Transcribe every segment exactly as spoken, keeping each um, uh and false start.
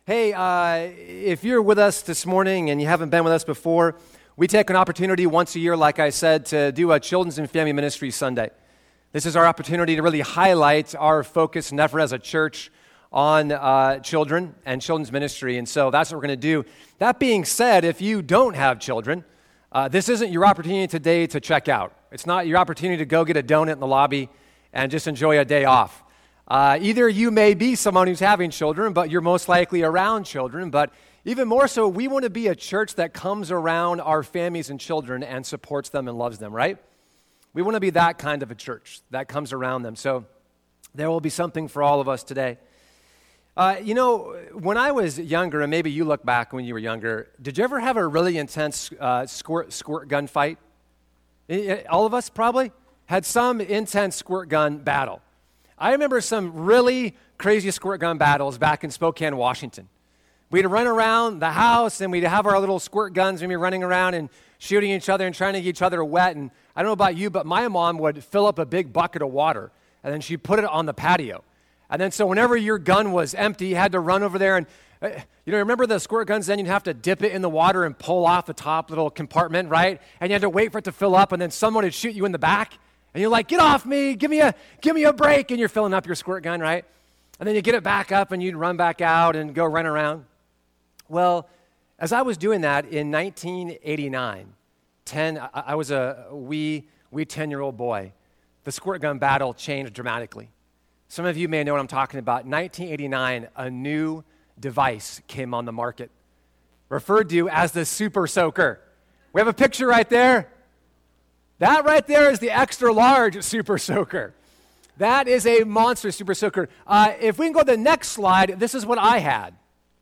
Hey, uh, if you're with us this morning and you haven't been with us before, we take an opportunity once a year, like I said, to do a Children's and Family Ministry Sunday. This is our opportunity to really highlight our focus and effort as a church on uh, children and children's ministry, and so that's what we're going to do. That being said, if you don't have children, uh, this isn't your opportunity today to check out. It's not your opportunity to go get a donut in the lobby and just enjoy a day off. Uh, either you may be someone who's having children, but you're most likely around children, but even more so, we want to be a church that comes around our families and children and supports them and loves them, right? We want to be that kind of a church that comes around them. So there will be something for all of us today. Uh, you know, when I was younger, and maybe you look back when you were younger, did you ever have a really intense uh, squirt, squirt gun fight? All of us probably had some intense squirt gun battle. I remember some really crazy squirt gun battles back in Spokane, Washington. We'd run around the house, and we'd have our little squirt guns, and we'd be running around and shooting each other and trying to get each other wet. And I don't know about you, but my mom would fill up a big bucket of water, and then she'd put it on the patio. And then so whenever your gun was empty, you had to run over there. And, uh, you know, remember the squirt guns then? You'd have to dip it in the water and pull off the top little compartment, right? And you had to wait for it to fill up, and then someone would shoot you in the back. And you're like, get off me, give me a give me a break, and you're filling up your squirt gun, right? And then you get it back up, and you'd run back out and go run around. Well, as I was doing that in nineteen eighty-nine, ten, I, I was a wee, wee ten-year-old boy, the squirt gun battle changed dramatically. Some of you may know what I'm talking about. nineteen eighty-nine, a new device came on the market, referred to as the Super Soaker. We have a picture right there. That right there is the extra large Super Soaker. That is a monster Super Soaker. Uh, if we can go to the next slide, this is what I had.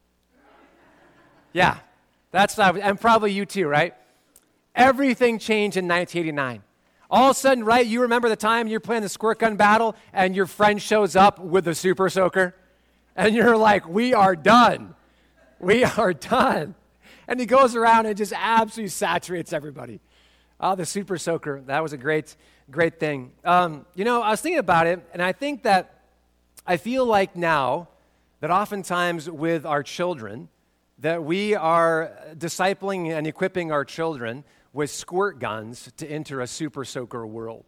Yeah, that's, uh, and probably you too, right? Everything changed in nineteen eighty-nine. All of a sudden, right, you remember the time you're playing the squirt gun battle and your friend shows up with the Super Soaker? And you're like, we are done. We are done. And he goes around and just absolutely saturates everybody. Oh, the Super Soaker, that was a great, great thing. Um, you know, I was thinking about it, and I think that I feel like now that oftentimes with our children, that we are discipling and equipping our children with squirt guns to enter a Super Soaker world.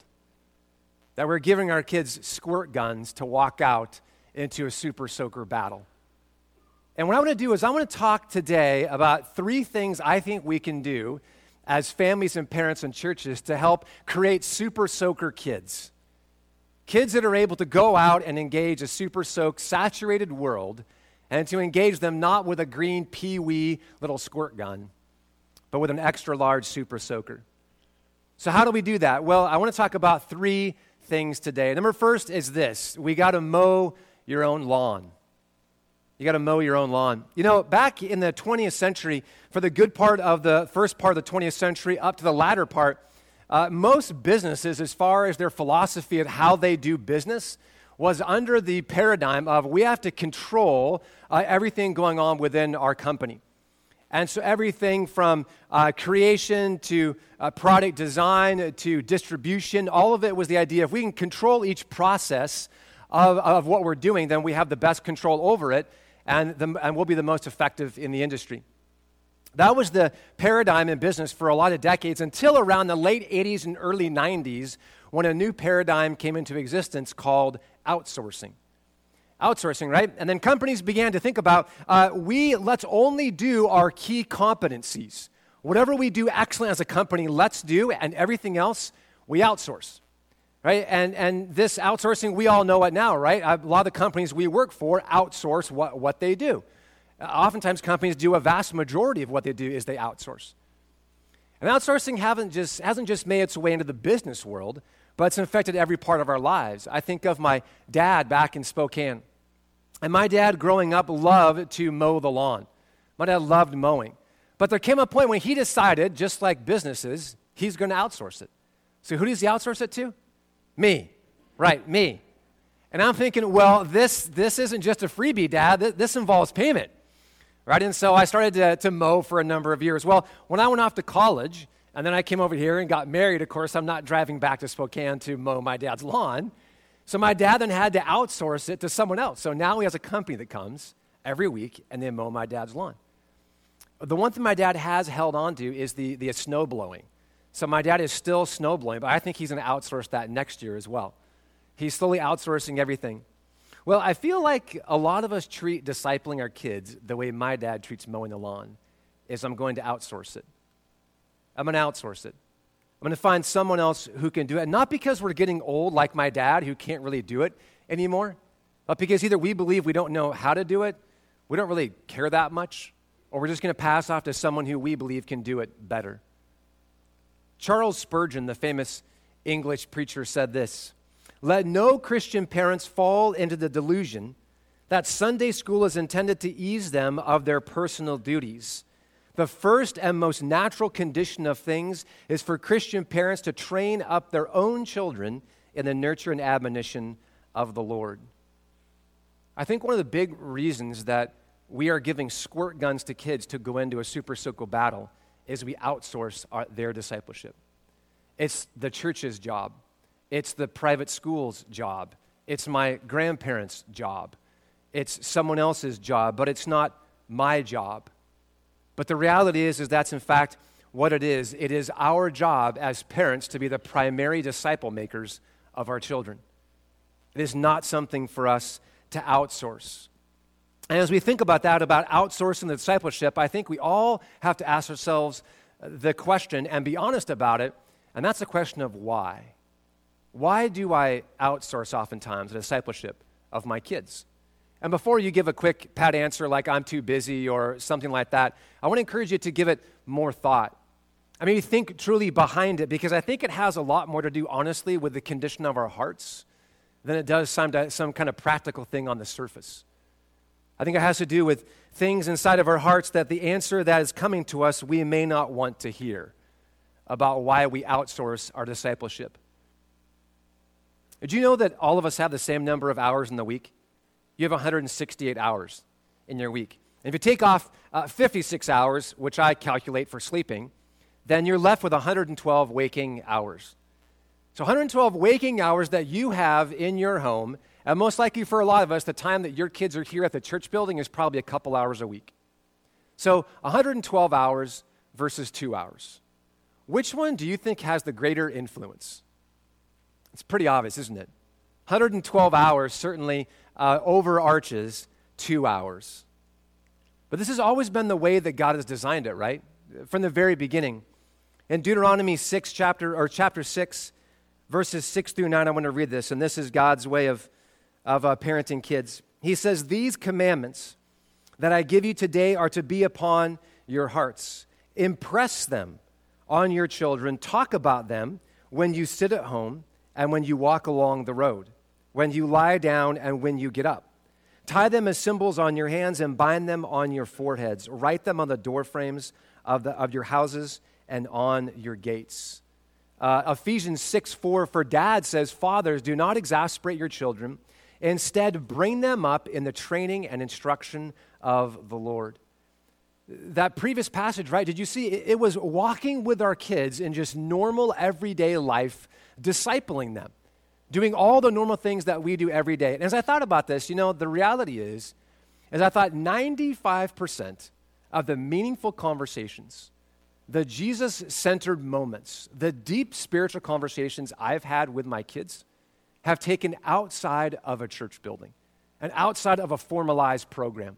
That we're giving our kids squirt guns to walk out into a Super Soaker battle. And what I want to do is I want to talk today about three things I think we can do as families and parents and churches to help create Super Soaker kids. Kids that are able to go out and engage a Super Soak saturated world, and to engage them not with a green pee-wee little squirt gun, but with an extra large Super Soaker. So how do we do that? Well, I want to talk about three things today. Number first is this. We got to mow your own lawn. You got to mow your own lawn. You know, back in the twentieth century, for the good part of the first part of the twentieth century up to the latter part, uh, most businesses, as far as their philosophy of how they do business, was under the paradigm of we have to control uh, everything going on within our company. And so everything from uh, creation to uh, product design to distribution, all of it was the idea if we can control each process of, of what we're doing, then we have the best control over it, and, the, and we'll be the most effective in the industry. That was the paradigm in business for a lot of decades until around the late eighties and early nineties when a new paradigm came into existence called outsourcing. Outsourcing, right? And then companies began to think about, uh, we, let's only do our key competencies. Whatever we do excellent as a company, let's do, and everything else, we outsource, right? And and this outsourcing, we all know it now, right? A lot of the companies we work for outsource what, what they do. Uh, oftentimes, companies do a vast majority of what they do is they outsource. And outsourcing haven't just, hasn't just made its way into the business world, but it's infected every part of our lives. I think of my dad back in Spokane. And my dad, growing up, loved to mow the lawn. My dad loved mowing. But there came a point when he decided, just like businesses, he's going to outsource it. So who does he outsource it to? Me. Right, me. And I'm thinking, well, this this isn't just a freebie, Dad. This, this involves payment. Right? And so I started to, to mow for a number of years. Well, when I went off to college, and then I came over here and got married, of course, I'm not driving back to Spokane to mow my dad's lawn. So my dad then had to outsource it to someone else. So now he has a company that comes every week, and they mow my dad's lawn. The one thing my dad has held on to is the, the snow blowing. So my dad is still snow blowing, but I think he's going to outsource that next year as well. He's slowly outsourcing everything. Well, I feel like a lot of us treat discipling our kids the way my dad treats mowing the lawn, is I'm going to outsource it. I'm going to outsource it. I'm going to find someone else who can do it, not because we're getting old like my dad who can't really do it anymore, but because either we believe we don't know how to do it, we don't really care that much, or we're just going to pass off to someone who we believe can do it better. Charles Spurgeon, the famous English preacher, said this: "Let no Christian parents fall into the delusion that Sunday school is intended to ease them of their personal duties. The first and most natural condition of things is for Christian parents to train up their own children in the nurture and admonition of the Lord." I think one of the big reasons that we are giving squirt guns to kids to go into a super soaker battle is we outsource our, their discipleship. It's the church's job. It's the private school's job. It's my grandparents' job. It's someone else's job, but it's not my job. But the reality is, is that's in fact what it is. It is our job as parents to be the primary disciple makers of our children. It is not something for us to outsource. And as we think about that, about outsourcing the discipleship, I think we all have to ask ourselves the question and be honest about it, and that's the question of why. Why do I outsource oftentimes the discipleship of my kids? And before you give a quick pat answer like I'm too busy or something like that, I want to encourage you to give it more thought. I mean, think truly behind it, because I think it has a lot more to do, honestly, with the condition of our hearts than it does some, some kind of practical thing on the surface. I think it has to do with things inside of our hearts that the answer that is coming to us we may not want to hear about why we outsource our discipleship. Did you know that all of us have the same number of hours in the week? You have one hundred sixty-eight hours in your week. And if you take off uh, fifty-six hours, which I calculate for sleeping, then you're left with one hundred twelve waking hours. So one hundred twelve waking hours that you have in your home, and most likely for a lot of us, the time that your kids are here at the church building is probably a couple hours a week. So one hundred twelve hours versus two hours. Which one do you think has the greater influence? It's pretty obvious, isn't it? one hundred twelve hours certainly uh, overarches two hours. But this has always been the way that God has designed it, right? From the very beginning. In Deuteronomy six, chapter or chapter six, verses six through nine, I want to read this, and this is God's way of, of uh, parenting kids. He says, "These commandments that I give you today are to be upon your hearts. Impress them on your children. Talk about them when you sit at home and when you walk along the road, when you lie down and when you get up. Tie them as symbols on your hands and bind them on your foreheads. Write them on the doorframes of, the, of your houses and on your gates." Uh, Ephesians six four, for dad says, "Fathers, do not exasperate your children. Instead, bring them up in the training and instruction of the Lord." That previous passage, right, did you see? It, it was walking with our kids in just normal, everyday life, discipling them, doing all the normal things that we do every day. And as I thought about this, you know, the reality is, as I thought ninety-five percent of the meaningful conversations, the Jesus-centered moments, the deep spiritual conversations I've had with my kids have taken outside of a church building and outside of a formalized program.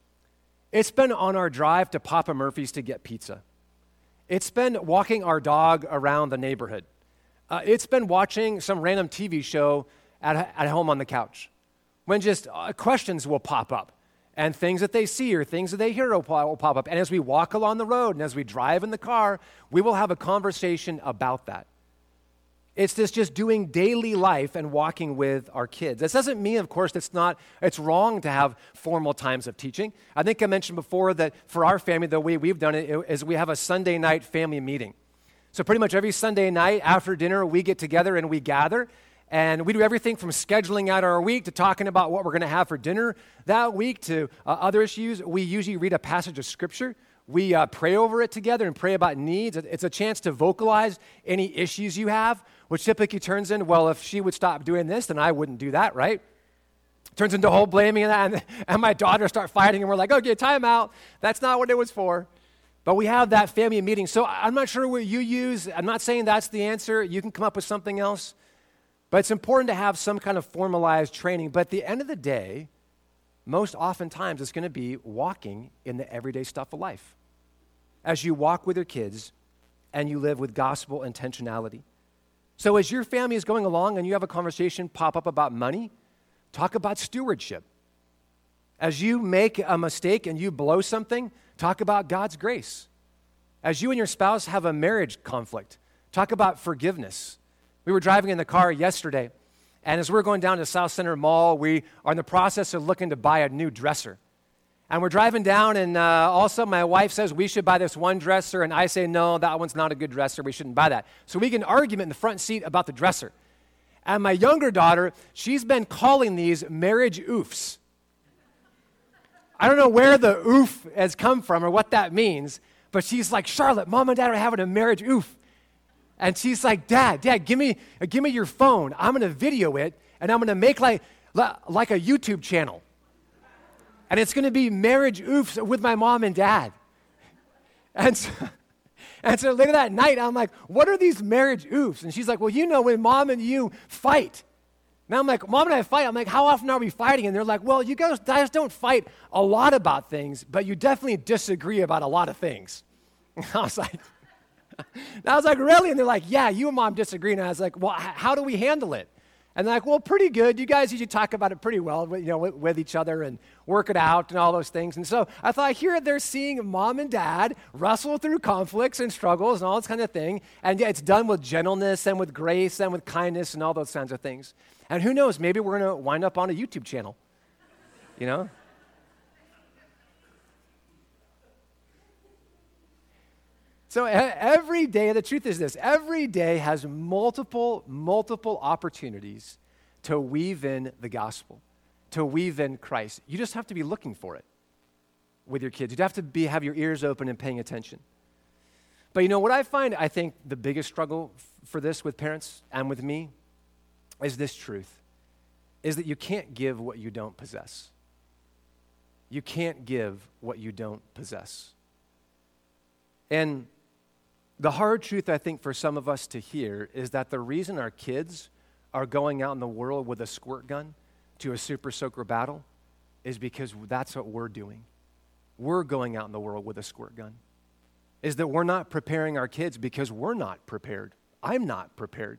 It's been on our drive to Papa Murphy's to get pizza. It's been walking our dog around the neighborhood. Uh, it's been watching some random T V show at, at home on the couch when just uh, questions will pop up. And things that they see or things that they hear will pop up. And as we walk along the road and as we drive in the car, we will have a conversation about that. It's this just doing daily life and walking with our kids. This doesn't mean, of course, it's not, it's wrong to have formal times of teaching. I think I mentioned before that for our family, the way we've done it is we have a Sunday night family meeting. So pretty much every Sunday night after dinner, we get together and we gather. And we do everything from scheduling out our week to talking about what we're going to have for dinner that week to uh, other issues. We usually read a passage of Scripture. We uh, pray over it together and pray about needs. It's a chance to vocalize any issues you have, which typically turns in, well, if she would stop doing this, then I wouldn't do that, right? Turns into whole blaming and, and, and my daughter start fighting, and we're like, okay, time out. That's not what it was for. But we have that family meeting. So I'm not sure what you use. I'm not saying that's the answer. You can come up with something else. But it's important to have some kind of formalized training. But at the end of the day, most oftentimes it's going to be walking in the everyday stuff of life. As you walk with your kids and you live with gospel intentionality. So as your family is going along and you have a conversation pop up about money, talk about stewardship. As you make a mistake and you blow something, talk about God's grace. As you and your spouse have a marriage conflict, talk about forgiveness. We were driving in the car yesterday, and as we were going down to South Center Mall, we are in the process of looking to buy a new dresser. And we're driving down, and uh, all of a sudden my wife says we should buy this one dresser, and I say, no, that one's not a good dresser. We shouldn't buy that. So we get an argument in the front seat about the dresser. And my younger daughter, she's been calling these marriage oofs. I don't know where the oof has come from or what that means, but she's like, Charlotte, Mom and Dad are having a marriage oof. And she's like, Dad, Dad, give me, uh, give me your phone. I'm going to video it, and I'm going to make like, like a YouTube channel. And it's going to be marriage oofs with my mom and dad. And so, and so later that night, I'm like, what are these marriage oofs? And she's like, well, you know, when Mom and you fight. Now I'm like, Mom and I fight. I'm like, how often are we fighting? And they're like, well, you guys, guys don't fight a lot about things, but you definitely disagree about a lot of things. And I was like, and I was like, really? And they're like, yeah, you and Mom disagree. And I was like, well, h- how do we handle it? And they're like, well, pretty good. You guys usually talk about it pretty well, you know, with, with each other and work it out and all those things. And so I thought, here they're seeing Mom and Dad wrestle through conflicts and struggles and all this kind of thing. And yeah, it's done with gentleness and with grace and with kindness and all those kinds of things. And who knows, maybe we're going to wind up on a YouTube channel, you know? So every day, the truth is this, every day has multiple, multiple opportunities to weave in the gospel, to weave in Christ. You just have to be looking for it with your kids. You'd have to be, have your ears open and paying attention. But you know, what I find, I think, the biggest struggle f- for this with parents and with me is this truth, is that you can't give what you don't possess. You can't give what you don't possess. And the hard truth, I think, for some of us to hear is that the reason our kids are going out in the world with a squirt gun to a super soaker battle is because that's what we're doing. We're going out in the world with a squirt gun. Is that we're not preparing our kids because we're not prepared. I'm not prepared.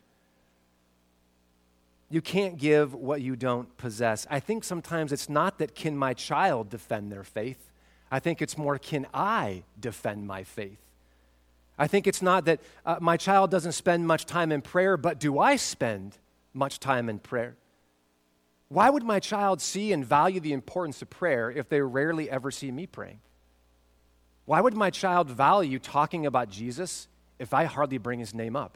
You can't give what you don't possess. I think sometimes it's not that can my child defend their faith. I think it's more, can I defend my faith? I think it's not that uh, my child doesn't spend much time in prayer, but do I spend much time in prayer? Why would my child see and value the importance of prayer if they rarely ever see me praying? Why would my child value talking about Jesus if I hardly bring his name up?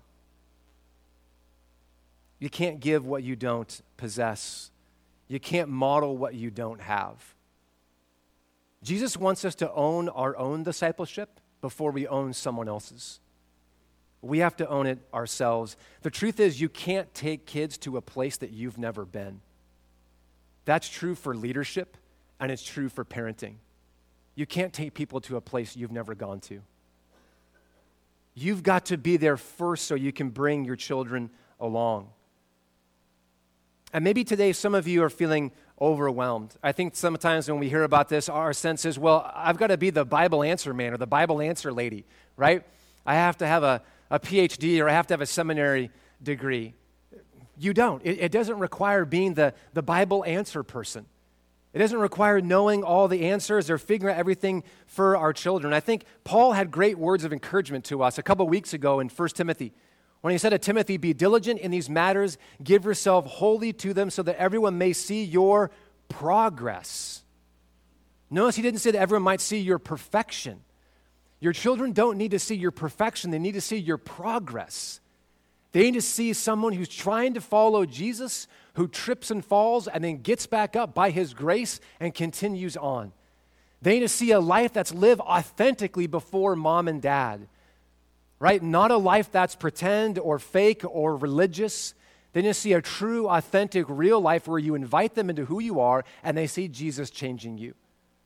You can't give what you don't possess. You can't model what you don't have. Jesus wants us to own our own discipleship before we own someone else's. We have to own it ourselves. The truth is, you can't take kids to a place that you've never been. That's true for leadership, and it's true for parenting. You can't take people to a place you've never gone to. You've got to be there first so you can bring your children along. And maybe today some of you are feeling overwhelmed. I think sometimes when we hear about this, our sense is, well, I've got to be the Bible answer man or the Bible answer lady, right? I have to have a, a P H D or I have to have a seminary degree. You don't. It, it doesn't require being the, the Bible answer person. It doesn't require knowing all the answers or figuring out everything for our children. I think Paul had great words of encouragement to us a couple weeks ago in First Timothy. When he said to Timothy, be diligent in these matters, give yourself wholly to them so that everyone may see your progress. Notice he didn't say that everyone might see your perfection. Your children don't need to see your perfection. They need to see your progress. They need to see someone who's trying to follow Jesus, who trips and falls and then gets back up by his grace and continues on. They need to see a life that's lived authentically before mom and dad. Right? Not a life that's pretend or fake or religious. They just see a true, authentic, real life where you invite them into who you are and they see Jesus changing you.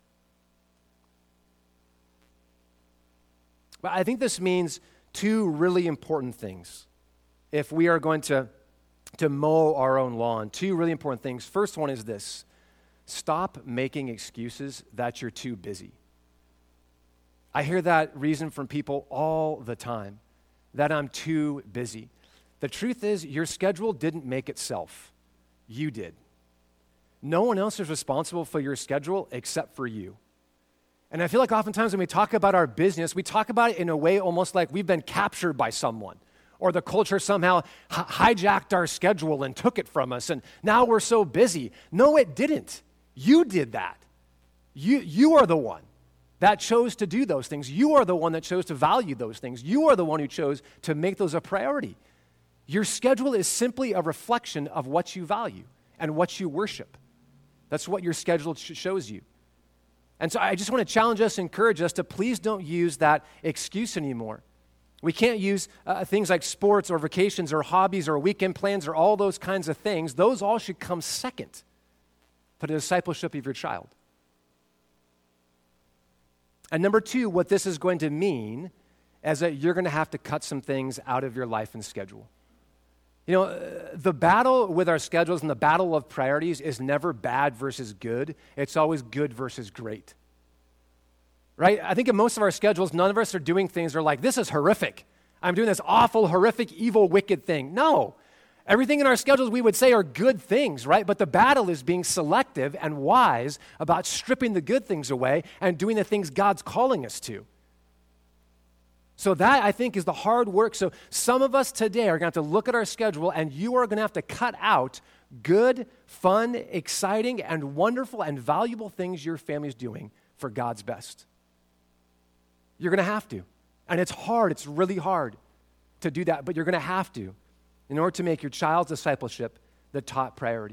But I think this means two really important things if we are going to, to mow our own lawn. Two really important things. First one is this: stop making excuses that you're too busy. I hear that reason from people all the time, that I'm too busy. The truth is, your schedule didn't make itself. You did. No one else is responsible for your schedule except for you. And I feel like oftentimes when we talk about our business, we talk about it in a way almost like we've been captured by someone, or the culture somehow hi- hijacked our schedule and took it from us, and now we're so busy. No, it didn't. You did that. You, you are the one that chose to do those things. You are the one that chose to value those things. You are the one who chose to make those a priority. Your schedule is simply a reflection of what you value and what you worship. That's what your schedule sh- shows you. And so I just want to challenge us, encourage us to please don't use that excuse anymore. We can't use uh, things like sports or vacations or hobbies or weekend plans or all those kinds of things. Those all should come second to the discipleship of your child. And number two, what this is going to mean is that you're going to have to cut some things out of your life and schedule. You know, uh, the battle with our schedules and the battle of priorities is never bad versus good. It's always good versus great. Right? I think in most of our schedules, none of us are doing things that are like, this is horrific. I'm doing this awful, horrific, evil, wicked thing. No. Everything in our schedules we would say are good things, right? But the battle is being selective and wise about stripping the good things away and doing the things God's calling us to. So that, I think, is the hard work. So some of us today are going to have to look at our schedule, and you are going to have to cut out good, fun, exciting, and wonderful and valuable things your family's doing for God's best. You're going to have to. And it's hard. It's really hard to do that, but you're going to have to in order to make your child's discipleship the top priority.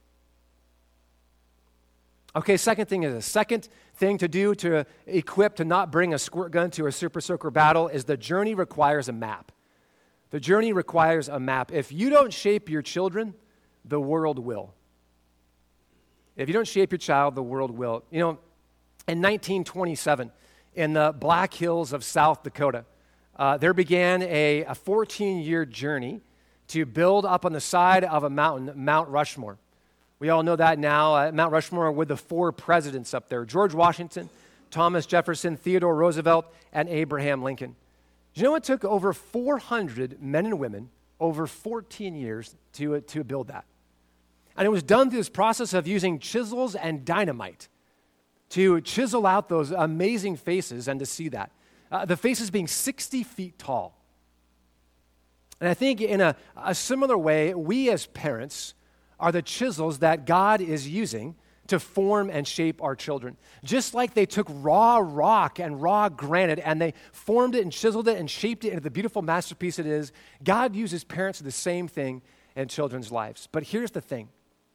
Okay, second thing is, a second thing to do to equip to not bring a squirt gun to a super soaker battle is the journey requires a map. The journey requires a map. If you don't shape your children, the world will. If you don't shape your child, the world will. You know, in nineteen twenty-seven, in the Black Hills of South Dakota, uh, there began a, a fourteen-year journey to build up on the side of a mountain, Mount Rushmore. We all know that now. Uh, Mount Rushmore with the four presidents up there: George Washington, Thomas Jefferson, Theodore Roosevelt, and Abraham Lincoln. Do you know it took over four hundred men and women over fourteen years to, uh, to build that? And it was done through this process of using chisels and dynamite to chisel out those amazing faces and to see that. Uh, the faces being sixty feet tall. And I think in a, a similar way, we as parents are the chisels that God is using to form and shape our children. Just like they took raw rock and raw granite and they formed it and chiseled it and shaped it into the beautiful masterpiece it is, God uses parents to do the same thing in children's lives. But here's the thing.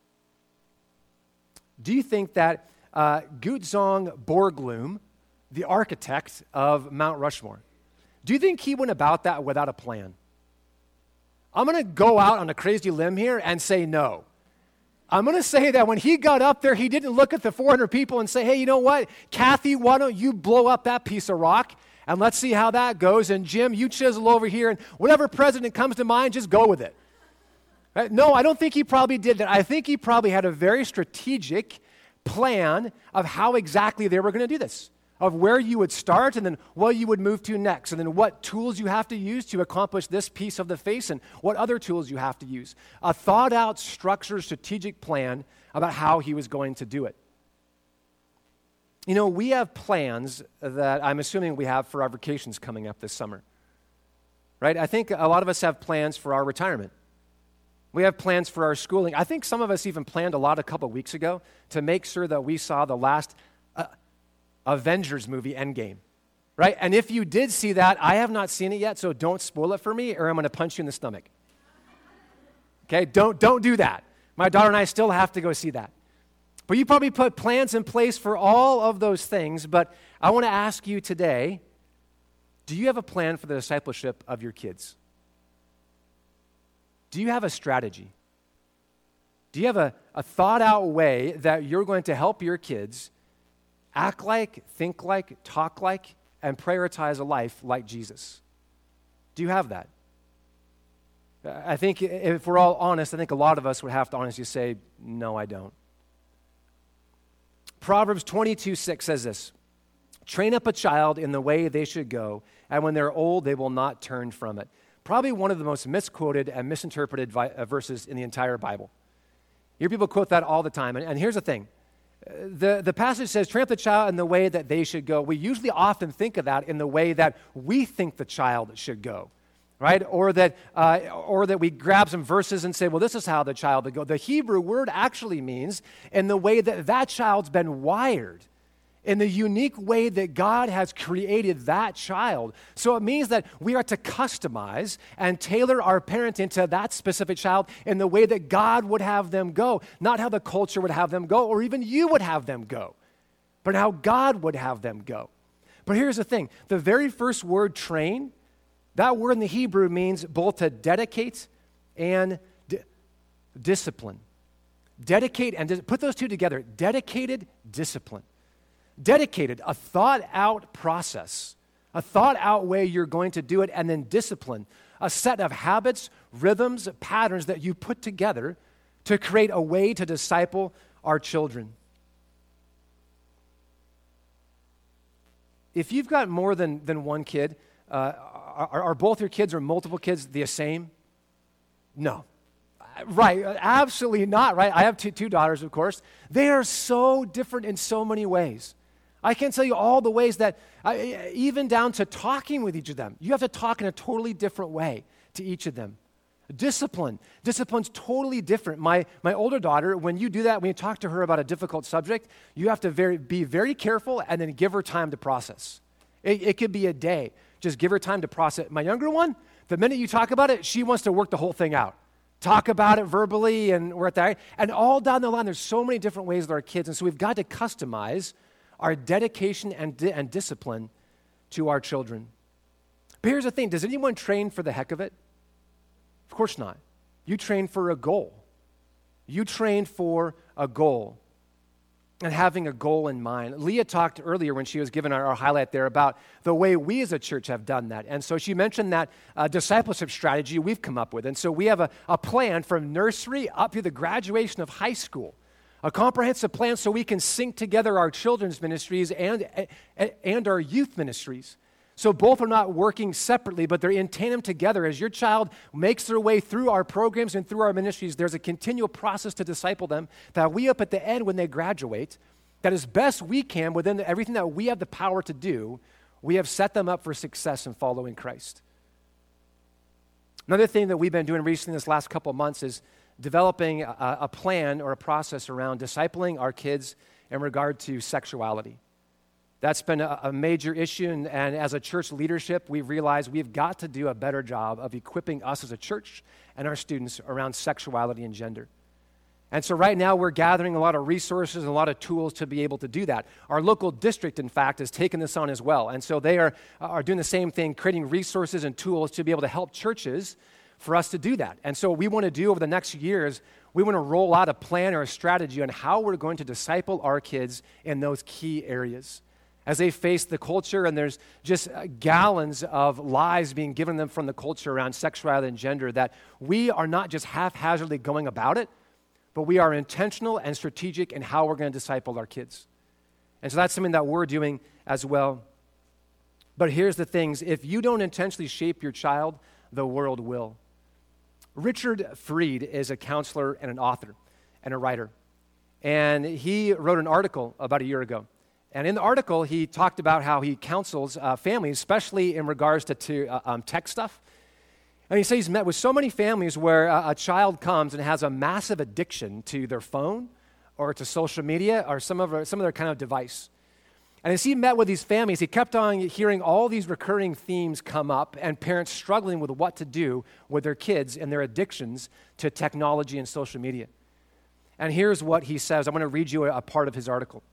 Do you think that uh, Gutzon Borglum, the architect of Mount Rushmore, do you think he went about that without a plan? I'm going to go out on a crazy limb here and say no. I'm going to say that when he got up there, he didn't look at the four hundred people and say, hey, you know what? Kathy, why don't you blow up that piece of rock and let's see how that goes. And Jim, you chisel over here and whatever president comes to mind, just go with it. Right? No, I don't think he probably did that. I think he probably had a very strategic plan of how exactly they were going to do this, of where you would start and then what you would move to next, and then what tools you have to use to accomplish this piece of the face and what other tools you have to use. A thought-out, structured, strategic plan about how he was going to do it. You know, we have plans that I'm assuming we have for our vacations coming up this summer, right? I think a lot of us have plans for our retirement. We have plans for our schooling. I think some of us even planned a lot a couple weeks ago to make sure that we saw the last uh, Avengers movie, Endgame, right? And if you did see that, I have not seen it yet, so don't spoil it for me or I'm going to punch you in the stomach. Okay, don't, don't do that. My daughter and I still have to go see that. But you probably put plans in place for all of those things, but I want to ask you today, do you have a plan for the discipleship of your kids? do you have a strategy? Do you have a, a thought-out way that you're going to help your kids act like, think like, talk like, and prioritize a life like Jesus? Do you have that? I think if we're all honest, I think a lot of us would have to honestly say, no, I don't. Proverbs twenty-two six says this, train up a child in the way they should go, and when they're old, they will not turn from it. Probably one of the most misquoted and misinterpreted vi- uh, verses in the entire Bible. You hear people quote that all the time, and, and here's the thing. The, the passage says, train up the child in the way that they should go. We usually often think of that in the way that we think the child should go, right? Or that, uh, or that we grab some verses and say, well, this is how the child would go. The Hebrew word actually means in the way that that child's been wired, in the unique way that God has created that child. So it means that we are to customize and tailor our parenting to that specific child in the way that God would have them go, not how the culture would have them go or even you would have them go, but how God would have them go. But here's the thing. The very first word, train, that word in the Hebrew means both to dedicate and di- discipline. Dedicate and dis- put those two together. Dedicated discipline. Dedicated, a thought-out process, a thought-out way you're going to do it, and then discipline, a set of habits, rhythms, patterns that you put together to create a way to disciple our children. If you've got more than, than one kid, uh, are, are both your kids or multiple kids the same? No. Right, absolutely not, right? I have two, two daughters, of course. They are so different in so many ways. I can't tell you all the ways that, uh, even down to talking with each of them. You have to talk in a totally different way to each of them. Discipline. Discipline's totally different. My, my older daughter, when you do that, when you talk to her about a difficult subject, you have to very, be very careful and then give her time to process. It, it could be a day. Just give her time to process. My younger one, the minute you talk about it, she wants to work the whole thing out. Talk about it verbally, and we're at that. And all down the line, there's so many different ways with our kids, and so we've got to customize our dedication and, di- and discipline to our children. But here's the thing. Does anyone train for the heck of it? Of course not. You train for a goal. You train for a goal and having a goal in mind. Leah talked earlier when she was giving our, our highlight there about the way we as a church have done that. And so she mentioned that uh, discipleship strategy we've come up with. And so we have a, a plan from nursery up to the graduation of high school, a comprehensive plan so we can sync together our children's ministries and, and our youth ministries. So both are not working separately, but they're in tandem together. As your child makes their way through our programs and through our ministries, there's a continual process to disciple them that we up at the end when they graduate, that as best we can within the, everything that we have the power to do, we have set them up for success in following Christ. Another thing that we've been doing recently this last couple of months is developing a, a plan or a process around discipling our kids in regard to sexuality. That's been a, a major issue, and, and as a church leadership, we've realized we've got to do a better job of equipping us as a church and our students around sexuality and gender. And so right now, we're gathering a lot of resources and a lot of tools to be able to do that. Our local district, in fact, has taken this on as well. And so they are, are doing the same thing, creating resources and tools to be able to help churches for us to do that. And so what we want to do over the next years, we want to roll out a plan or a strategy on how we're going to disciple our kids in those key areas as they face the culture, and there's just gallons of lies being given them from the culture around sexuality and gender, that we are not just haphazardly going about it, but we are intentional and strategic in how we're going to disciple our kids. And so that's something that we're doing as well. But here's the things. If you don't intentionally shape your child, the world will. Richard Freed is a counselor and an author and a writer. And he wrote an article about a year ago. And in the article, he talked about how he counsels uh, families, especially in regards to, to uh, um, tech stuff. And he says he's met with so many families where uh, a child comes and has a massive addiction to their phone or to social media or some of, some of their kind of device. And as he met with these families, he kept on hearing all these recurring themes come up and parents struggling with what to do with their kids and their addictions to technology and social media. And here's what he says. I'm going to read you a, a part of his article.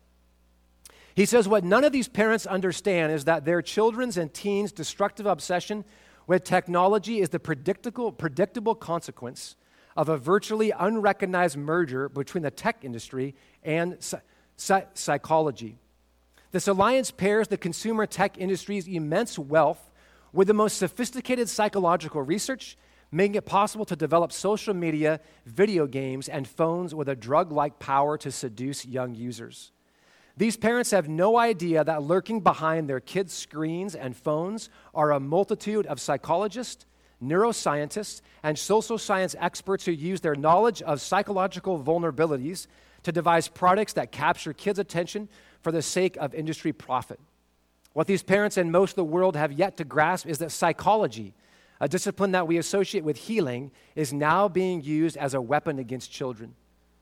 He says, what none of these parents understand is that their children's and teens' destructive obsession with technology is the predictable, predictable consequence of a virtually unrecognized merger between the tech industry and psy- psychology. This alliance pairs the consumer tech industry's immense wealth with the most sophisticated psychological research, making it possible to develop social media, video games, and phones with a drug-like power to seduce young users. These parents have no idea that lurking behind their kids' screens and phones are a multitude of psychologists, neuroscientists, and social science experts who use their knowledge of psychological vulnerabilities to devise products that capture kids' attention for the sake of industry profit. What these parents and most of the world have yet to grasp is that psychology, a discipline that we associate with healing, is now being used as a weapon against children.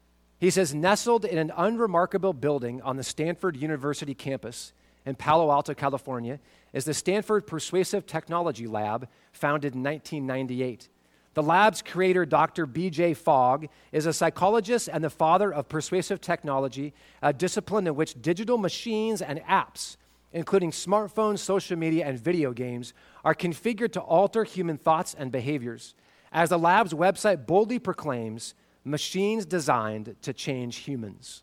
He says, nestled in an unremarkable building on the Stanford University campus in Palo Alto, California, is the Stanford Persuasive Technology Lab, founded in nineteen ninety-eight. The lab's creator, Doctor B J Fogg, is a psychologist and the father of persuasive technology, a discipline in which digital machines and apps, including smartphones, social media, and video games, are configured to alter human thoughts and behaviors. As the lab's website boldly proclaims, machines designed to change humans.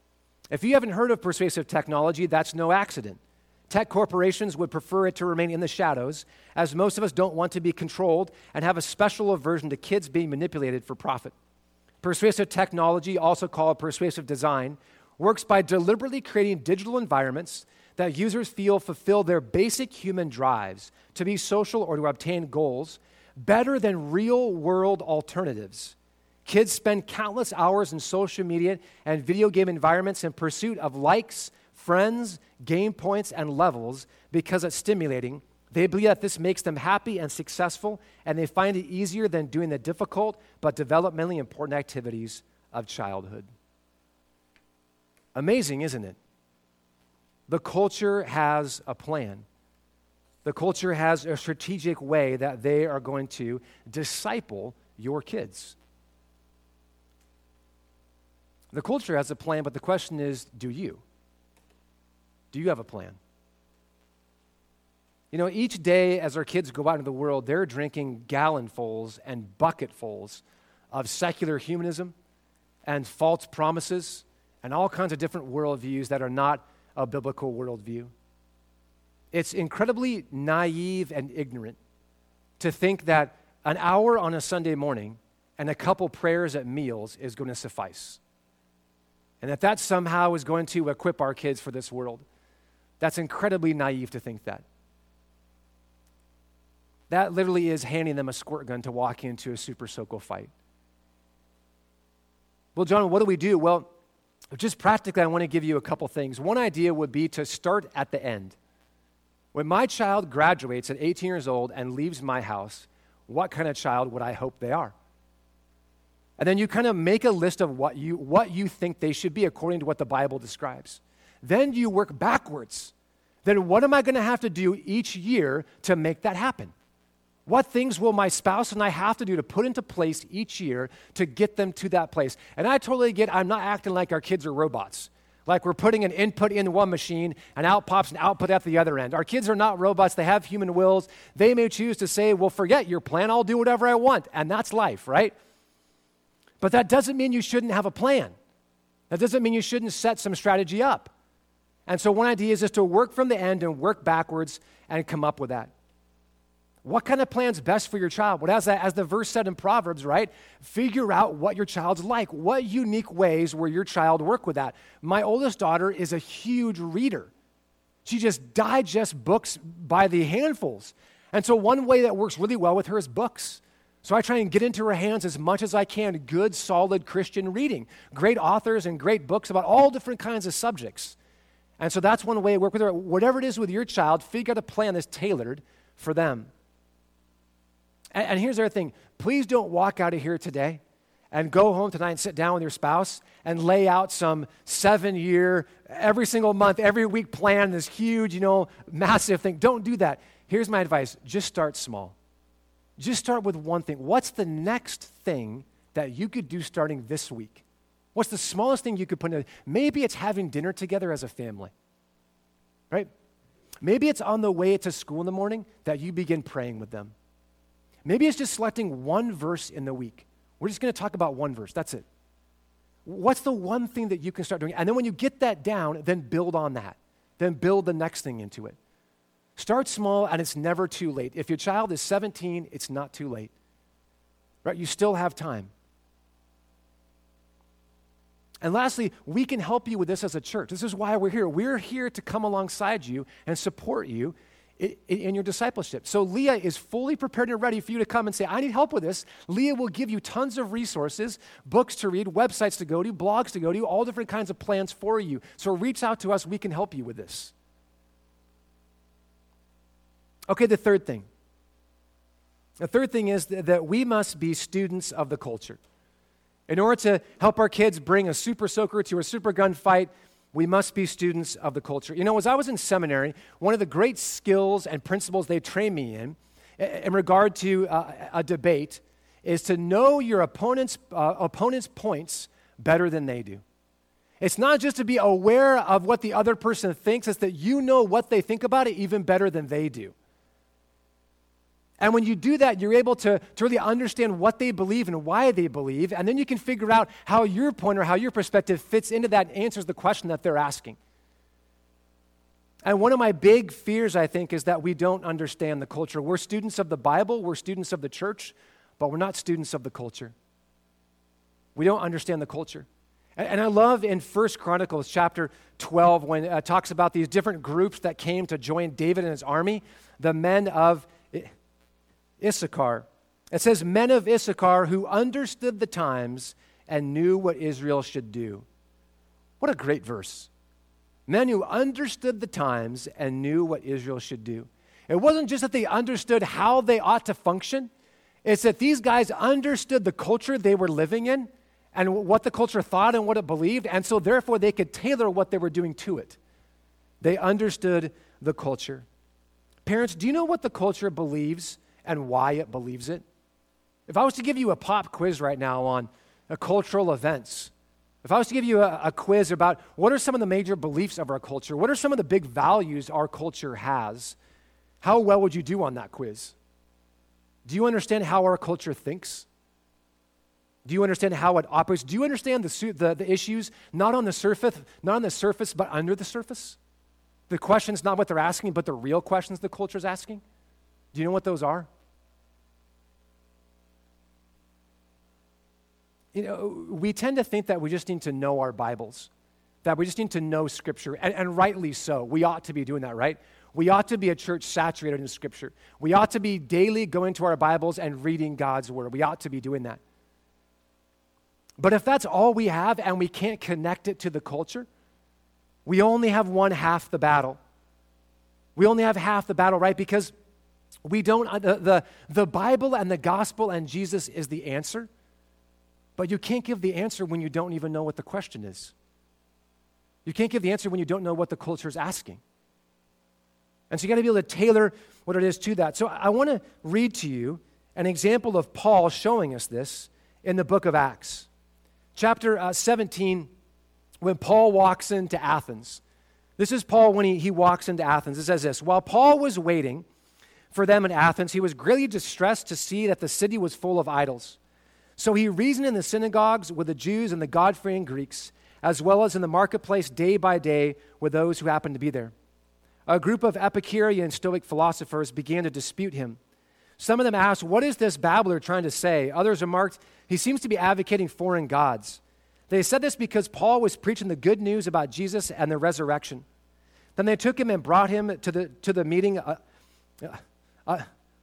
If you haven't heard of persuasive technology, that's no accident. Tech corporations would prefer it to remain in the shadows, as most of us don't want to be controlled and have a special aversion to kids being manipulated for profit. Persuasive technology, also called persuasive design, works by deliberately creating digital environments that users feel fulfill their basic human drives to be social or to obtain goals better than real-world alternatives. Kids spend countless hours in social media and video game environments in pursuit of likes, friends, game points, and levels because it's stimulating. They believe that this makes them happy and successful, and they find it easier than doing the difficult but developmentally important activities of childhood. Amazing, isn't it? The culture has a plan. The culture has a strategic way that they are going to disciple your kids. The culture has a plan, but the question is, do you? Do you have a plan? You know, each day as our kids go out into the world, they're drinking gallonfuls and bucketfuls of secular humanism and false promises and all kinds of different worldviews that are not a biblical worldview. It's incredibly naive and ignorant to think that an hour on a Sunday morning and a couple prayers at meals is going to suffice. And that that somehow is going to equip our kids for this world. That's incredibly naive to think that. That literally is handing them a squirt gun to walk into a Super Soaker fight. Well, John, what do we do? Well, just practically, I want to give you a couple things. One idea would be to start at the end. When my child graduates at eighteen years old and leaves my house, what kind of child would I hope they are? And then you kind of make a list of what you, what you think they should be according to what the Bible describes. Then you work backwards. Then what am I going to have to do each year to make that happen? What things will my spouse and I have to do to put into place each year to get them to that place? And I totally get, I'm not acting like our kids are robots. Like we're putting an input in one machine and out pops an output at the other end. Our kids are not robots. They have human wills. They may choose to say, well, forget your plan. I'll do whatever I want. And that's life, right? But that doesn't mean you shouldn't have a plan. That doesn't mean you shouldn't set some strategy up. And so one idea is just to work from the end and work backwards and come up with that. What kind of plan's best for your child? Well, as, that, as the verse said in Proverbs, right? Figure out what your child's like. What unique ways will your child work with that? My oldest daughter is a huge reader. She just digests books by the handfuls. And so one way that works really well with her is books. So I try and get into her hands as much as I can good, solid Christian reading. Great authors and great books about all different kinds of subjects. And so that's one way to work with her. Whatever it is with your child, figure out a plan that's tailored for them. And, and here's the other thing. Please don't walk out of here today and go home tonight and sit down with your spouse and lay out some seven-year, every single month, every week plan, this huge, you know, massive thing. Don't do that. Here's my advice. Just start small. Just start with one thing. What's the next thing that you could do starting this week? What's the smallest thing you could put in? Maybe it's having dinner together as a family, right? Maybe it's on the way to school in the morning that you begin praying with them. Maybe it's just selecting one verse in the week. We're just going to talk about one verse. That's it. What's the one thing that you can start doing? And then when you get that down, then build on that. Then build the next thing into it. Start small, and it's never too late. If your child is seventeen, it's not too late. Right? You still have time. And lastly, we can help you with this as a church. This is why we're here. We're here to come alongside you and support you in, in your discipleship. So Leah is fully prepared and ready for you to come and say, I need help with this. Leah will give you tons of resources, books to read, websites to go to, blogs to go to, all different kinds of plans for you. So reach out to us. We can help you with this. Okay, the third thing. The third thing is th- that we must be students of the culture. In order to help our kids bring a super soaker to a super gun fight, we must be students of the culture. You know, as I was in seminary, one of the great skills and principles they trained me in, in regard to uh, a debate, is to know your opponent's, uh, opponent's points better than they do. It's not just to be aware of what the other person thinks, it's that you know what they think about it even better than they do. And when you do that, you're able to, to really understand what they believe and why they believe, and then you can figure out how your point or how your perspective fits into that and answers the question that they're asking. And one of my big fears, I think, is that we don't understand the culture. We're students of the Bible, we're students of the church, but we're not students of the culture. We don't understand the culture. And, and I love in First Chronicles chapter twelve when it uh, talks about these different groups that came to join David and his army, the men of Issachar. It says, men of Issachar who understood the times and knew what Israel should do. What a great verse. Men who understood the times and knew what Israel should do. It wasn't just that they understood how they ought to function. It's that these guys understood the culture they were living in and what the culture thought and what it believed, and so therefore they could tailor what they were doing to it. They understood the culture. Parents, do you know what the culture believes and why it believes it? If I was to give you a pop quiz right now on uh, cultural events, if I was to give you a, a quiz about what are some of the major beliefs of our culture, what are some of the big values our culture has, how well would you do on that quiz? Do you understand how our culture thinks? Do you understand how it operates? Do you understand the, the, the issues, not on the surface, not on the surface, but under the surface? The questions, not what they're asking, but the real questions the culture is asking? Do you know what those are? You know, we tend to think that we just need to know our Bibles, that we just need to know Scripture, and, and rightly so. We ought to be doing that, right? We ought to be a church saturated in Scripture. We ought to be daily going to our Bibles and reading God's Word. We ought to be doing that. But if that's all we have and we can't connect it to the culture, we only have won half the battle. We only have half the battle, right? Because we don't, the, the, the Bible and the gospel and Jesus is the answer, but you can't give the answer when you don't even know what the question is. You can't give the answer when you don't know what the culture is asking. And so you got to be able to tailor what it is to that. So I want to read to you an example of Paul showing us this in the book of Acts. Chapter uh, seventeen, when Paul walks into Athens. This is Paul when he, he walks into Athens. It says this, while Paul was waiting for them in Athens, he was greatly distressed to see that the city was full of idols. So he reasoned in the synagogues with the Jews and the God-fearing Greeks, as well as in the marketplace day by day with those who happened to be there. A group of Epicurean and Stoic philosophers began to dispute him. Some of them asked, what is this babbler trying to say? Others remarked, he seems to be advocating foreign gods. They said this because Paul was preaching the good news about Jesus and the resurrection. Then they took him and brought him to the, to the meeting uh, uh,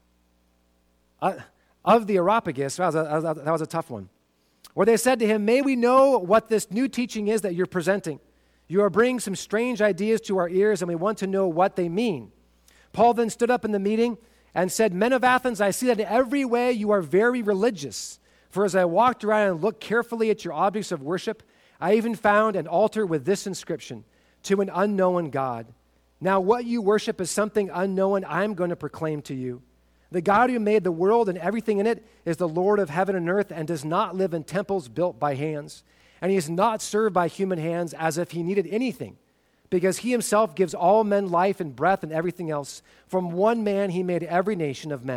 uh, of the Areopagus. That was, a, that was a tough one. Where they said to him, may we know what this new teaching is that you're presenting? You are bringing some strange ideas to our ears, and we want to know what they mean. Paul then stood up in the meeting and said, men of Athens, I see that in every way you are very religious. For as I walked around and looked carefully at your objects of worship, I even found an altar with this inscription, to an unknown God. Now what you worship is something unknown I'm going to proclaim to you. The God who made the world and everything in it is the Lord of heaven and earth and does not live in temples built by hands. And he is not served by human hands as if he needed anything, because he himself gives all men life and breath and everything else. From one man he made every nation of men.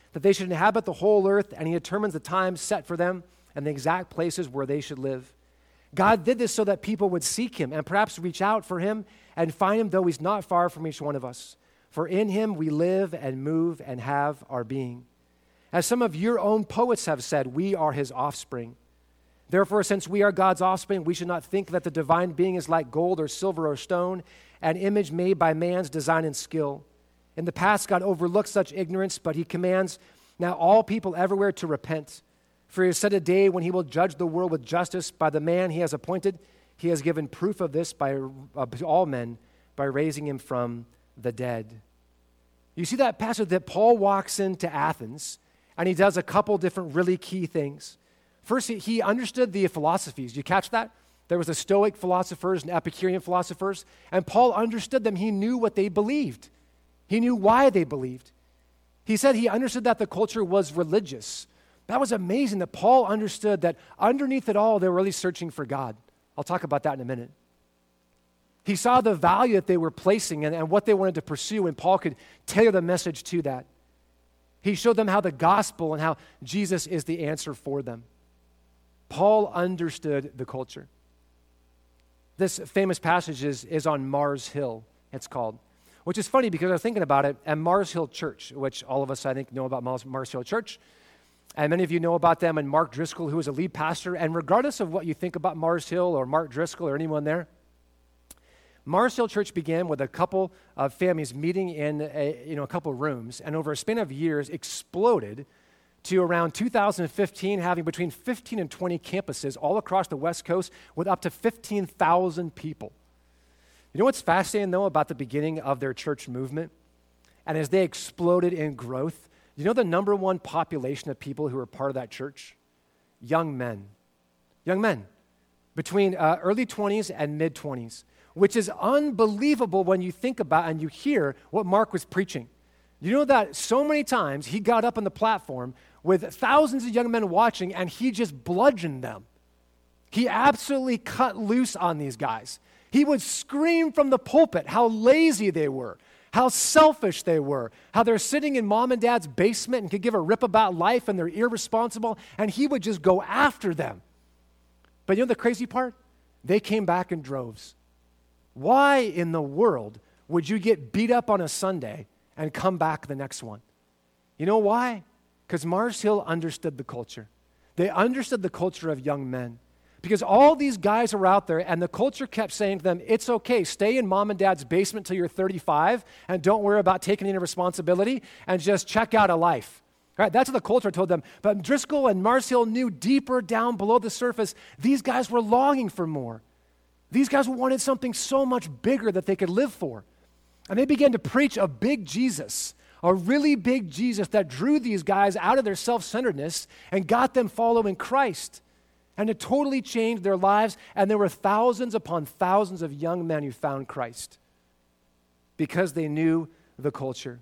that they should inhabit the whole earth, and he determines the times set for them and the exact places where they should live. God did this so that people would seek him and perhaps reach out for him and find him, though he's not far from each one of us. For in him we live and move and have our being. As some of your own poets have said, we are his offspring. Therefore, since we are God's offspring, we should not think that the divine being is like gold or silver or stone, an image made by man's design and skill. In the past, God overlooked such ignorance, but he commands now all people everywhere to repent. For he has set a day when he will judge the world with justice by the man he has appointed. He has given proof of this by uh, all men by raising him from the dead. You see that passage that Paul walks into Athens, and he does a couple different really key things. First, he understood the philosophies. You catch that? There was the Stoic philosophers and Epicurean philosophers, and Paul understood them. He knew what they believed. He knew why they believed. He said he understood that the culture was religious. That was amazing that Paul understood that underneath it all, they were really searching for God. I'll talk about that in a minute. He saw the value that they were placing and, and what they wanted to pursue, and Paul could tailor the message to that. He showed them how the gospel and how Jesus is the answer for them. Paul understood the culture. This famous passage is, is on Mars Hill, it's called, which is funny because I was thinking about it, and Mars Hill Church, which all of us, I think, know about Mars, Mars Hill Church, and many of you know about them, and Mark Driscoll, who is a lead pastor, and regardless of what you think about Mars Hill or Mark Driscoll or anyone there, Mars Hill Church began with a couple of families meeting in a, you know, a couple of rooms, and over a span of years exploded to around two thousand fifteen, having between fifteen and twenty campuses all across the West Coast with up to fifteen thousand people. You know what's fascinating, though, about the beginning of their church movement? And as they exploded in growth, you know the number one population of people who were part of that church? Young men. Young men. Between uh, early twenties and mid-twenties, which is unbelievable when you think about and you hear what Mark was preaching. You know that so many times he got up on the platform with thousands of young men watching, and he just bludgeoned them. He absolutely cut loose on these guys. He would scream from the pulpit how lazy they were, how selfish they were, how they're sitting in mom and dad's basement and could give a rip about life and they're irresponsible, and he would just go after them. But you know the crazy part? They came back in droves. Why in the world would you get beat up on a Sunday and come back the next one? You know why? Because Mars Hill understood the culture. They understood the culture of young men. Because all these guys were out there, and the culture kept saying to them, it's okay, stay in mom and dad's basement till you're thirty-five, and don't worry about taking any responsibility, and just check out a life. Right? That's what the culture told them. But Driscoll and Mars Hill knew deeper down below the surface, these guys were longing for more. These guys wanted something so much bigger that they could live for. And they began to preach a big Jesus, a really big Jesus that drew these guys out of their self-centeredness and got them following Christ. And it totally changed their lives, and there were thousands upon thousands of young men who found Christ because they knew the culture.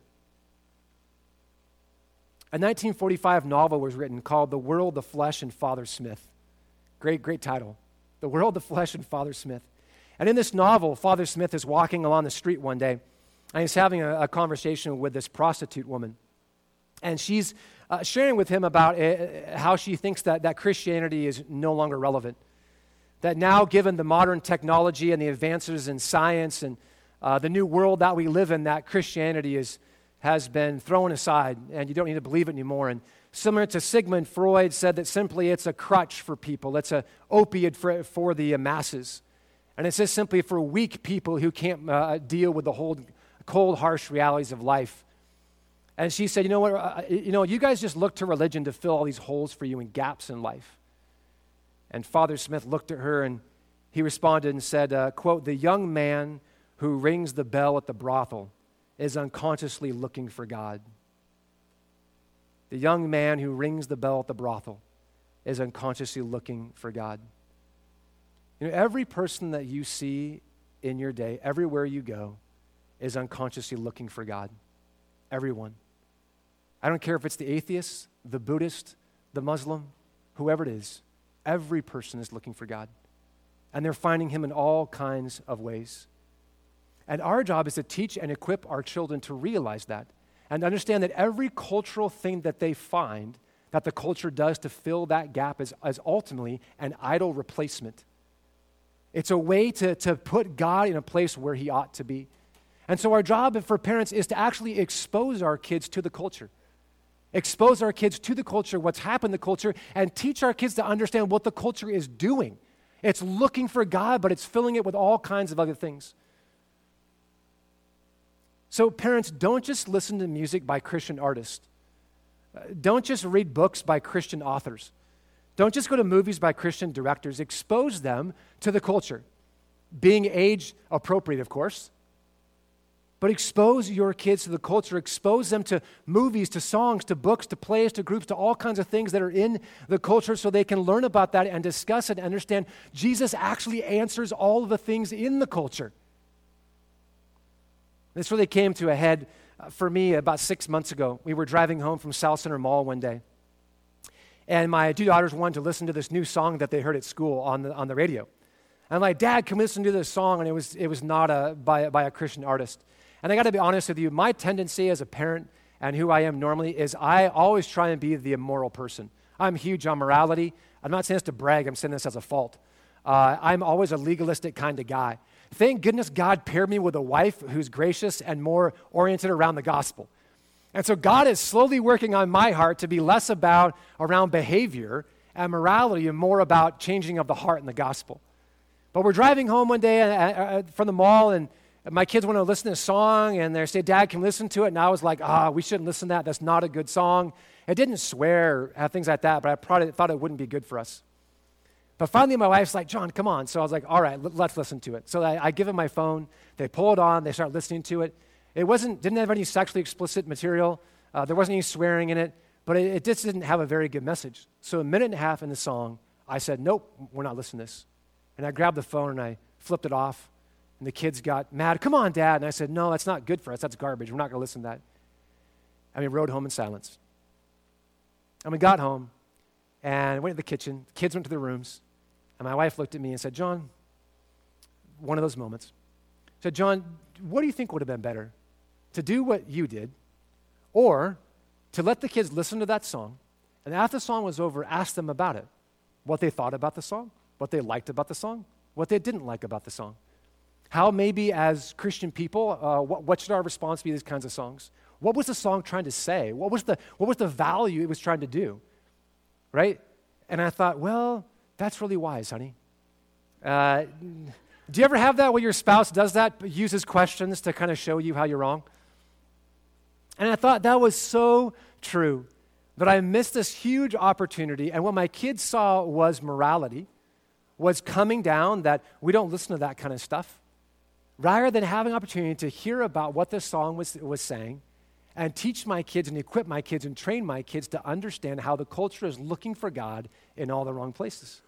A nineteen forty-five novel was written called The World, the Flesh, and Father Smith. Great, great title. The World, the Flesh, and Father Smith. And in this novel, Father Smith is walking along the street one day, and he's having a, a conversation with this prostitute woman. And she's uh, sharing with him about uh, how she thinks that, that Christianity is no longer relevant. That now, given the modern technology and the advances in science and uh, the new world that we live in, that Christianity is, has been thrown aside, and you don't need to believe it anymore. And similar to Sigmund Freud said that simply it's a crutch for people. It's an opiate for, for the masses. And it's just simply for weak people who can't uh, deal with the whole cold, harsh realities of life. And she said, you know what, uh, you know, you guys just look to religion to fill all these holes for you and gaps in life. And Father Smith looked at her and he responded and said, uh, quote, the young man who rings the bell at the brothel is unconsciously looking for God. The young man who rings the bell at the brothel is unconsciously looking for God. You know, every person that you see in your day, everywhere you go, is unconsciously looking for God. Everyone. I don't care if it's the atheist, the Buddhist, the Muslim, whoever it is. Every person is looking for God. And they're finding him in all kinds of ways. And our job is to teach and equip our children to realize that and understand that every cultural thing that they find that the culture does to fill that gap is, is ultimately an idol replacement. It's a way to, to put God in a place where he ought to be. And so our job for parents is to actually expose our kids to the culture. Expose our kids to the culture, what's happened in the culture, and teach our kids to understand what the culture is doing. It's looking for God, but it's filling it with all kinds of other things. So parents, don't just listen to music by Christian artists. Uh, don't just read books by Christian authors. Don't just go to movies by Christian directors. Expose them to the culture. Being age appropriate, of course. But expose your kids to the culture. Expose them to movies, to songs, to books, to plays, to groups, to all kinds of things that are in the culture so they can learn about that and discuss it and understand Jesus actually answers all of the things in the culture. This really came to a head uh, for me about six months ago. We were driving home from South Center Mall one day, and my two daughters wanted to listen to this new song that they heard at school on the on the radio. I'm like, Dad, can we listen to this song? And it was it was not a by by a Christian artist. And I got to be honest with you, my tendency as a parent and who I am normally is I always try and be the immoral person. I'm huge on morality. I'm not saying this to brag. I'm saying this as a fault. Uh, I'm always a legalistic kind of guy. Thank goodness God paired me with a wife who's gracious and more oriented around the gospel. And so God is slowly working on my heart to be less about around behavior and morality and more about changing of the heart in the gospel. But we're driving home one day uh, uh, from the mall, and my kids want to listen to a song, and they say, Dad, can we listen to it? And I was like, ah, we shouldn't listen to that. That's not a good song. It didn't swear or have things like that, but I probably thought it wouldn't be good for us. But finally, my wife's like, John, come on. So I was like, all right, l- let's listen to it. So I, I give them my phone. They pull it on. They start listening to it. It wasn't didn't have any sexually explicit material. Uh, there wasn't any swearing in it, but it, it just didn't have a very good message. So a minute and a half in the song, I said, nope, we're not listening to this. And I grabbed the phone and I flipped it off. And the kids got mad. Come on, Dad. And I said, no, that's not good for us. That's garbage. We're not going to listen to that. And we rode home in silence. And we got home and went to the kitchen. The kids went to their rooms. And my wife looked at me and said, John, one of those moments, said, John, what do you think would have been better? To do what you did, or to let the kids listen to that song, and after the song was over, ask them about it, what they thought about the song, what they liked about the song, what they didn't like about the song. How maybe as Christian people, uh, what, what should our response be to these kinds of songs? What was the song trying to say? What was the, what was the value it was trying to do, right? And I thought, well, that's really wise, honey. Uh, do you ever have that where your spouse does that, uses questions to kind of show you how you're wrong? And I thought that was so true that I missed this huge opportunity. And what my kids saw was morality, was coming down that we don't listen to that kind of stuff. Rather than having an opportunity to hear about what this song was, was saying and teach my kids and equip my kids and train my kids to understand how the culture is looking for God in all the wrong places.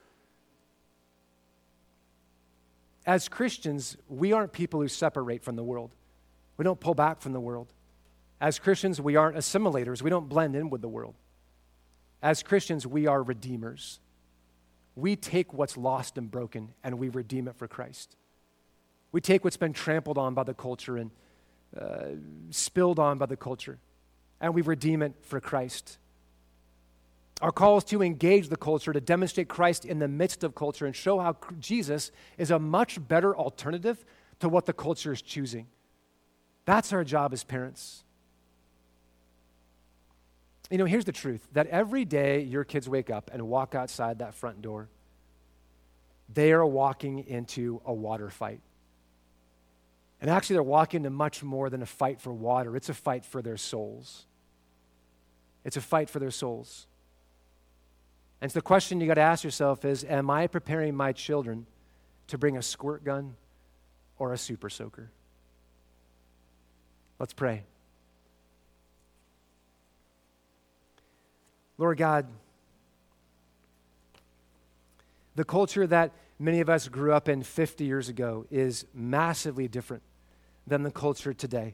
As Christians, we aren't people who separate from the world. We don't pull back from the world. As Christians, we aren't assimilators. We don't blend in with the world. As Christians, we are redeemers. We take what's lost and broken and we redeem it for Christ. We take what's been trampled on by the culture and uh, spilled on by the culture, and we redeem it for Christ. Our call is to engage the culture, to demonstrate Christ in the midst of culture and show how Jesus is a much better alternative to what the culture is choosing. That's our job as parents. You know, here's the truth, that every day your kids wake up and walk outside that front door, they are walking into a water fight. And actually, they're walking into much more than a fight for water. It's a fight for their souls. It's a fight for their souls. And so the question you got to ask yourself is, am I preparing my children to bring a squirt gun or a super soaker? Let's pray. Lord God, the culture that many of us grew up in fifty years ago is massively different than the culture today.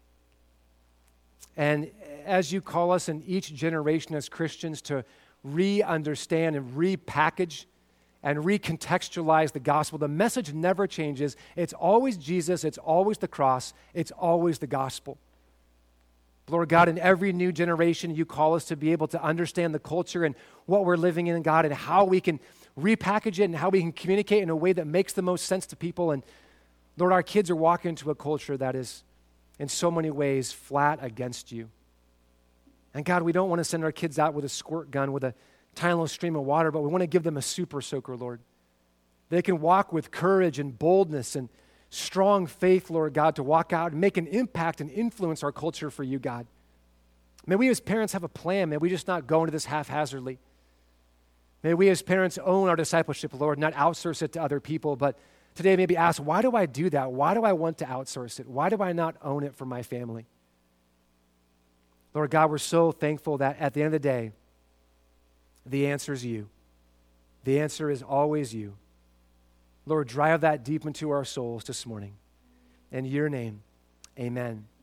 And as you call us in each generation as Christians to re-understand and repackage and recontextualize the gospel, the message never changes. It's always Jesus, it's always the cross, it's always the gospel. Lord God, in every new generation, you call us to be able to understand the culture and what we're living in, God, and how we can repackage it and how we can communicate in a way that makes the most sense to people. And Lord, our kids are walking into a culture that is in so many ways flat against you. And God, we don't want to send our kids out with a squirt gun with a tiny little stream of water, but we want to give them a super soaker, Lord. They can walk with courage and boldness and strong faith, Lord God, to walk out and make an impact and influence our culture for you, God. May we as parents have a plan. May we just not go into this haphazardly. May we as parents own our discipleship, Lord, not outsource it to other people, but today maybe ask, why do I do that? Why do I want to outsource it? Why do I not own it for my family? Lord God, we're so thankful that at the end of the day, the answer is you. The answer is always you. Lord, drive that deep into our souls this morning. In your name, amen.